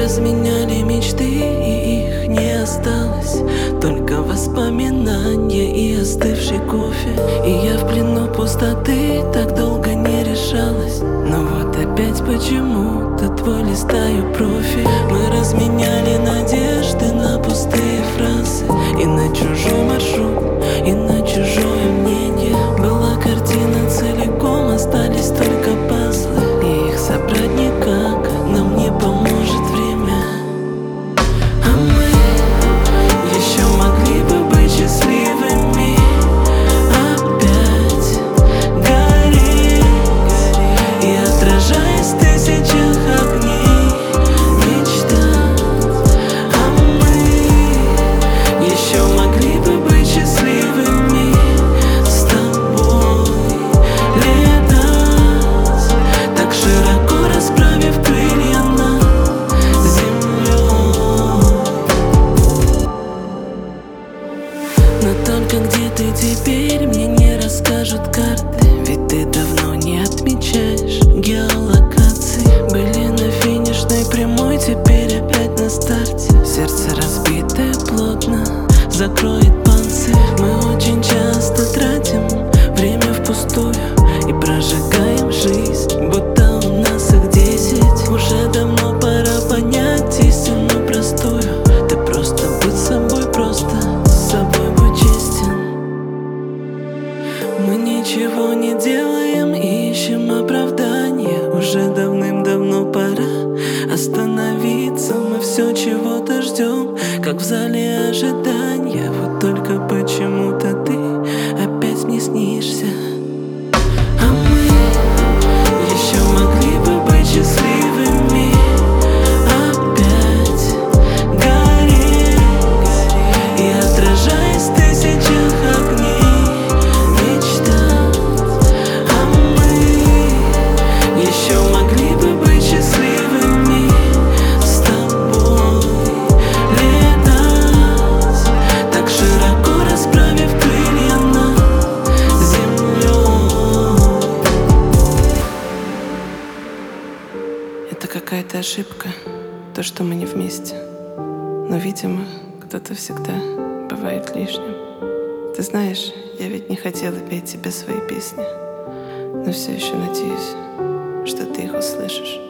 разменяли мечты, и их не осталось, только воспоминания и остывший кофе. И я в плену пустоты, так долго не решалась, но вот опять почему-то твой листаю профиль. Мы разменяли надежды на пустые фразы, и на чужой маршрут, и на чужое мнение. Была картина целиком, остались только пазлы, и их собрать никак нам не поможет время. А мы еще могли бы быть счастливыми, опять гореть и, отражаясь в тысячах огней, мечтать. А мы еще могли бы быть счастливыми с тобой, летать так широко, расправив крылья над землей. Но только где ты теперь, мне не расскажут карты, ведь ты давно не отмечаешь геолокации. Были на финишной прямой, теперь опять на старте. Сердце разбитое плотно закроет панцирь. Мы очень часто тратим время впустую и прожигаем жизнь, будто у нас их 10. Уже давно пора понять истину простую: ты просто будь собой, просто с собой будь честен. Мы ничего не делаем, ищем оправдания. Уже давным-давно пора остановиться. Мы все чего-то ждем, как в зале ожидания. Вот только почему-то ты опять не снишься. А мы еще могли бы быть счастливыми, опять гореть и, отражаясь в тысячах огней, мечтать. А мы еще могли бы быть счастливыми с тобой, летать так широко, расправив крылья над землей. Это какая-то ошибка, то, что мы не вместе. Но, видимо, кто-то всегда бывает лишним. Ты знаешь, я ведь не хотела петь тебе свои песни, но все еще надеюсь, что ты их услышишь.